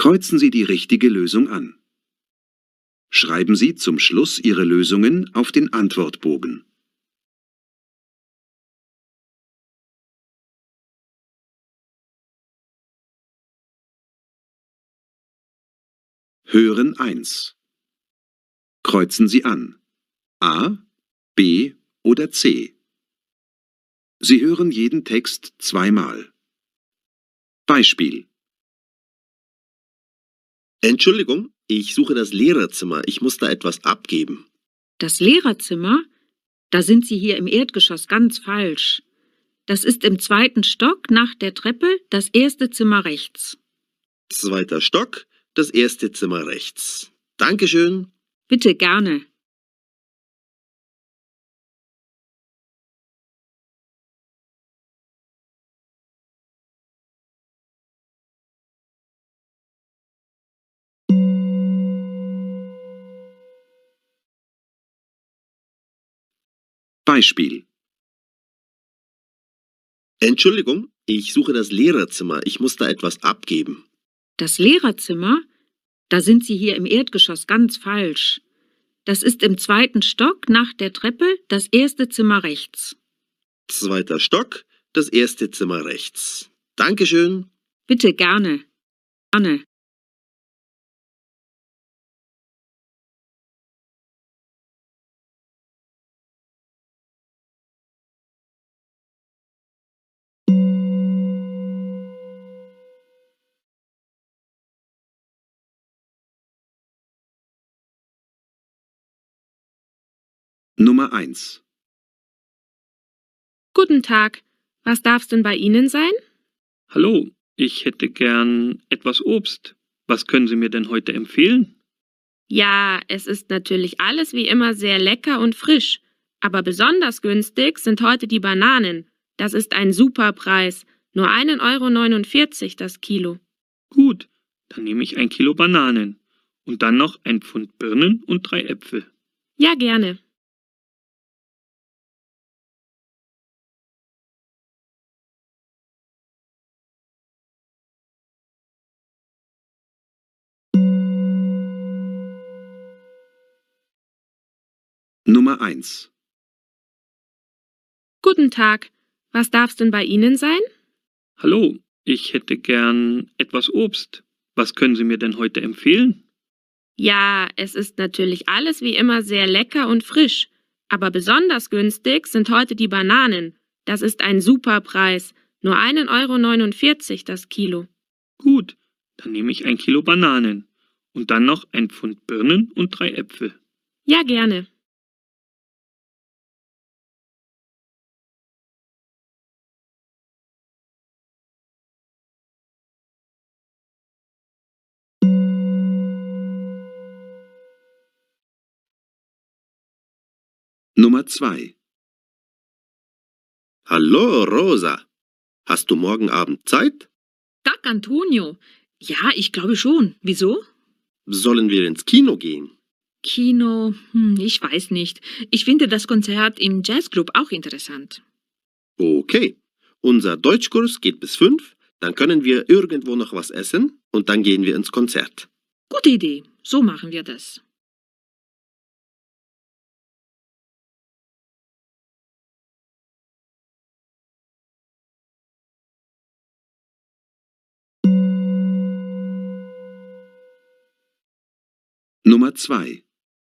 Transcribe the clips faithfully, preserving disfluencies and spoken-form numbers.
Kreuzen Sie die richtige Lösung an. Schreiben Sie zum Schluss Ihre Lösungen auf den Antwortbogen. Hören eins. Kreuzen Sie an. A, B oder C. Sie hören jeden Text zweimal. Beispiel. Entschuldigung, ich suche das Lehrerzimmer. Ich muss da etwas abgeben. Das Lehrerzimmer? Da sind Sie hier im Erdgeschoss ganz falsch. Das ist im zweiten Stock nach der Treppe das erste Zimmer rechts. Zweiter Stock, das erste Zimmer rechts. Dankeschön. Bitte gerne. Beispiel. Entschuldigung, ich suche das Lehrerzimmer. Ich muss da etwas abgeben. Das Lehrerzimmer? Da sind Sie hier im Erdgeschoss ganz falsch. Das ist im zweiten Stock nach der Treppe das erste Zimmer rechts. Zweiter Stock, das erste Zimmer rechts. Dankeschön. Bitte gerne. Gerne. Nummer eins. Guten Tag. Was darf's denn bei Ihnen sein? Hallo, ich hätte gern etwas Obst. Was können Sie mir denn heute empfehlen? Ja, es ist natürlich alles wie immer sehr lecker und frisch. Aber besonders günstig sind heute die Bananen. Das ist ein super Preis. Nur ein Euro neunundvierzig das Kilo. Gut, dann nehme ich ein Kilo Bananen. Und dann noch ein Pfund Birnen und drei Äpfel. Ja, gerne. Nummer eins. Guten Tag. Was darf's denn bei Ihnen sein? Hallo, ich hätte gern etwas Obst. Was können Sie mir denn heute empfehlen? Ja, es ist natürlich alles wie immer sehr lecker und frisch. Aber besonders günstig sind heute die Bananen. Das ist ein super Preis. Nur ein Euro neunundvierzig das Kilo. Gut, dann nehme ich ein Kilo Bananen. Und dann noch ein Pfund Birnen und drei Äpfel. Ja, gerne. Nummer zwei. Hallo, Rosa. Hast du morgen Abend Zeit? Tag, Antonio. Ja, ich glaube schon. Wieso? Sollen wir ins Kino gehen? Kino, hm, ich weiß nicht. Ich finde das Konzert im Jazzclub auch interessant. Okay. Unser Deutschkurs geht bis fünf. Dann können wir irgendwo noch was essen und dann gehen wir ins Konzert. Gute Idee. So machen wir das. Nummer zwei.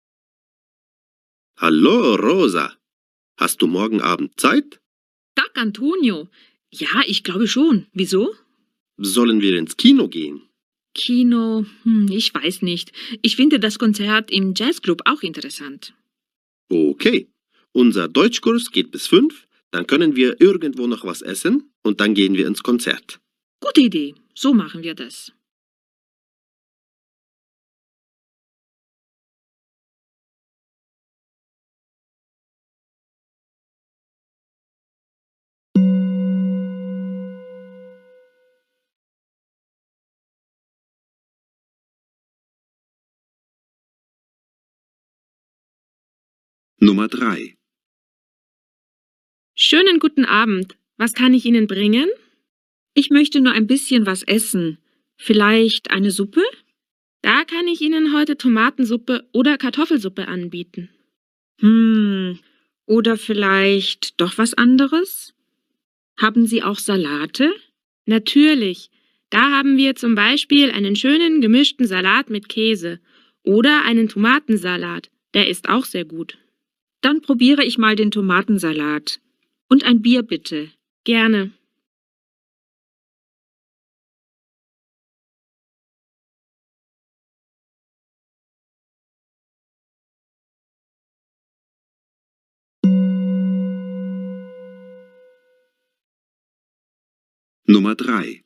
Hallo, Rosa. Hast du morgen Abend Zeit? Tag, Antonio. Ja, ich glaube schon. Wieso? Sollen wir ins Kino gehen? Kino, hm, ich weiß nicht. Ich finde das Konzert im Jazzclub auch interessant. Okay. Unser Deutschkurs geht bis fünf. Dann können wir irgendwo noch was essen und dann gehen wir ins Konzert. Gute Idee. So machen wir das. Nummer drei. Schönen guten Abend. Was kann ich Ihnen bringen? Ich möchte nur ein bisschen was essen. Vielleicht eine Suppe? Da kann ich Ihnen heute Tomatensuppe oder Kartoffelsuppe anbieten. Hm, oder vielleicht doch was anderes? Haben Sie auch Salate? Natürlich. Da haben wir zum Beispiel einen schönen gemischten Salat mit Käse oder einen Tomatensalat. Der ist auch sehr gut. Dann probiere ich mal den Tomatensalat. Und ein Bier bitte. Gerne. Nummer drei.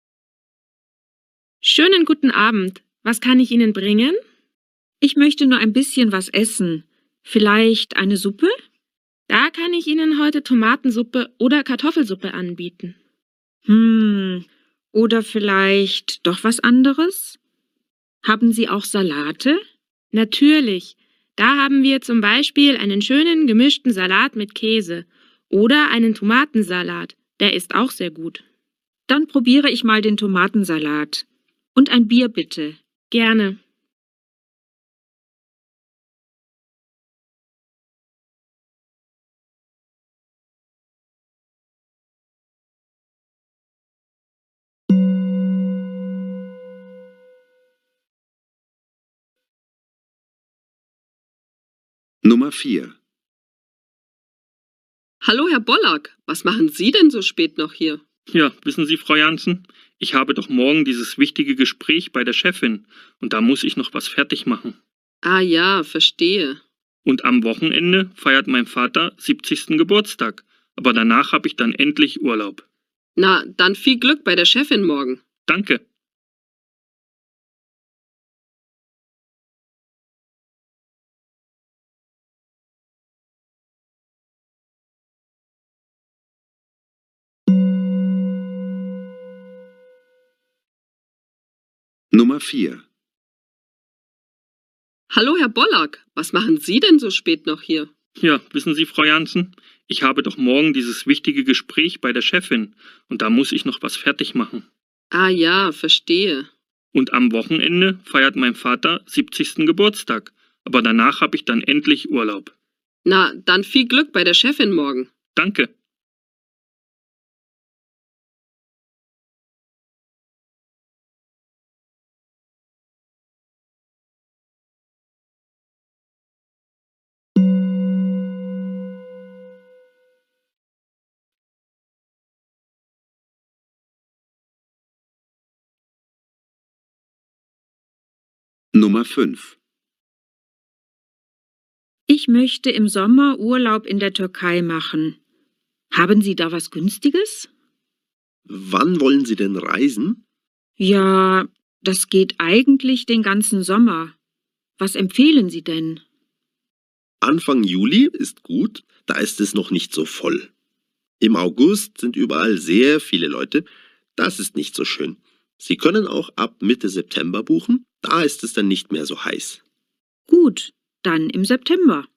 Schönen guten Abend. Was kann ich Ihnen bringen? Ich möchte nur ein bisschen was essen. Vielleicht eine Suppe? Da kann ich Ihnen heute Tomatensuppe oder Kartoffelsuppe anbieten. Hm, oder vielleicht doch was anderes? Haben Sie auch Salate? Natürlich. Da haben wir zum Beispiel einen schönen gemischten Salat mit Käse oder einen Tomatensalat. Der ist auch sehr gut. Dann probiere ich mal den Tomatensalat. Und ein Bier bitte. Gerne. Nummer vier. Hallo, Herr Bollack. Was machen Sie denn so spät noch hier? Ja, wissen Sie, Frau Jansen, ich habe doch morgen dieses wichtige Gespräch bei der Chefin und da muss ich noch was fertig machen. Ah ja, verstehe. Und am Wochenende feiert mein Vater siebzigsten Geburtstag, aber danach habe ich dann endlich Urlaub. Na, dann viel Glück bei der Chefin morgen. Danke. Nummer vier. Hallo, Herr Bollack. Was machen Sie denn so spät noch hier? Ja, wissen Sie, Frau Jansen, ich habe doch morgen dieses wichtige Gespräch bei der Chefin und da muss ich noch was fertig machen. Ah ja, verstehe. Und am Wochenende feiert mein Vater siebzigsten Geburtstag, aber danach habe ich dann endlich Urlaub. Na, dann viel Glück bei der Chefin morgen. Danke. Nummer fünf. Ich möchte im Sommer Urlaub in der Türkei machen. Haben Sie da was Günstiges? Wann wollen Sie denn reisen? Ja, das geht eigentlich den ganzen Sommer. Was empfehlen Sie denn? Anfang Juli ist gut, da ist es noch nicht so voll. Im August sind überall sehr viele Leute, das ist nicht so schön. Sie können auch ab Mitte September buchen, da ist es dann nicht mehr so heiß. Gut, dann im September.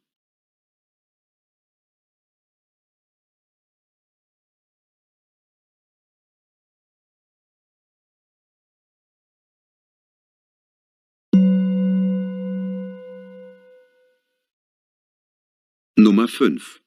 Nummer fünf.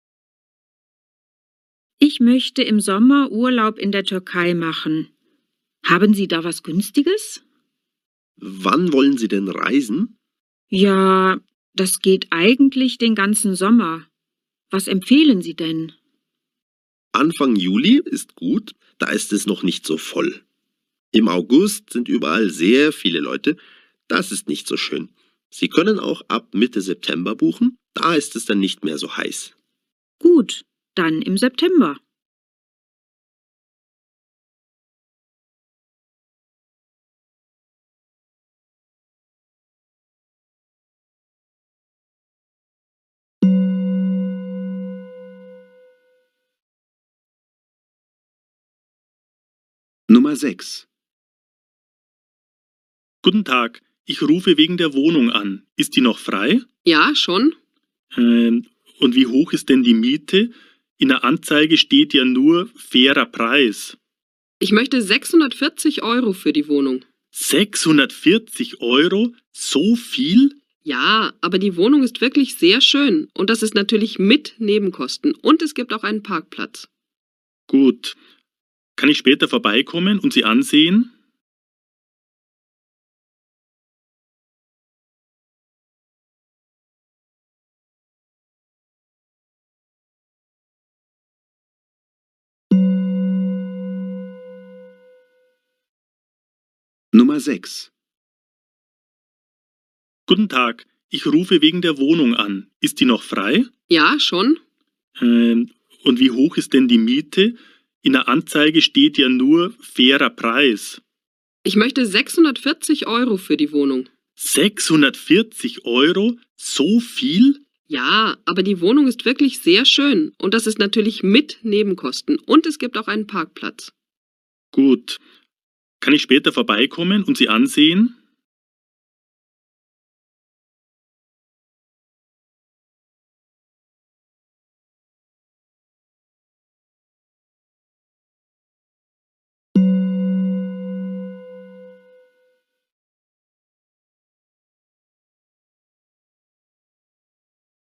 Ich möchte im Sommer Urlaub in der Türkei machen. Haben Sie da was Günstiges? Wann wollen Sie denn reisen? Ja, das geht eigentlich den ganzen Sommer. Was empfehlen Sie denn? Anfang Juli ist gut, da ist es noch nicht so voll. Im August sind überall sehr viele Leute, das ist nicht so schön. Sie können auch ab Mitte September buchen, da ist es dann nicht mehr so heiß. Gut, dann im September. Nummer sechs. Guten Tag, ich rufe wegen der Wohnung an. Ist die noch frei? Ja, schon? Ähm, und wie hoch ist denn die Miete? In der Anzeige steht ja nur fairer Preis. Ich möchte sechshundertvierzig Euro für die Wohnung. sechshundertvierzig Euro? So viel? Ja, aber die Wohnung ist wirklich sehr schön und das ist natürlich mit Nebenkosten und es gibt auch einen Parkplatz. Gut. Kann ich später vorbeikommen und sie ansehen? Nummer sechs. Guten Tag, ich rufe wegen der Wohnung an. Ist die noch frei? Ja, schon? Ähm, und wie hoch ist denn die Miete? In der Anzeige steht ja nur fairer Preis. Ich möchte sechshundertvierzig Euro für die Wohnung. sechshundertvierzig Euro? So viel? Ja, aber die Wohnung ist wirklich sehr schön und das ist natürlich mit Nebenkosten und es gibt auch einen Parkplatz. Gut. Kann ich später vorbeikommen und sie ansehen?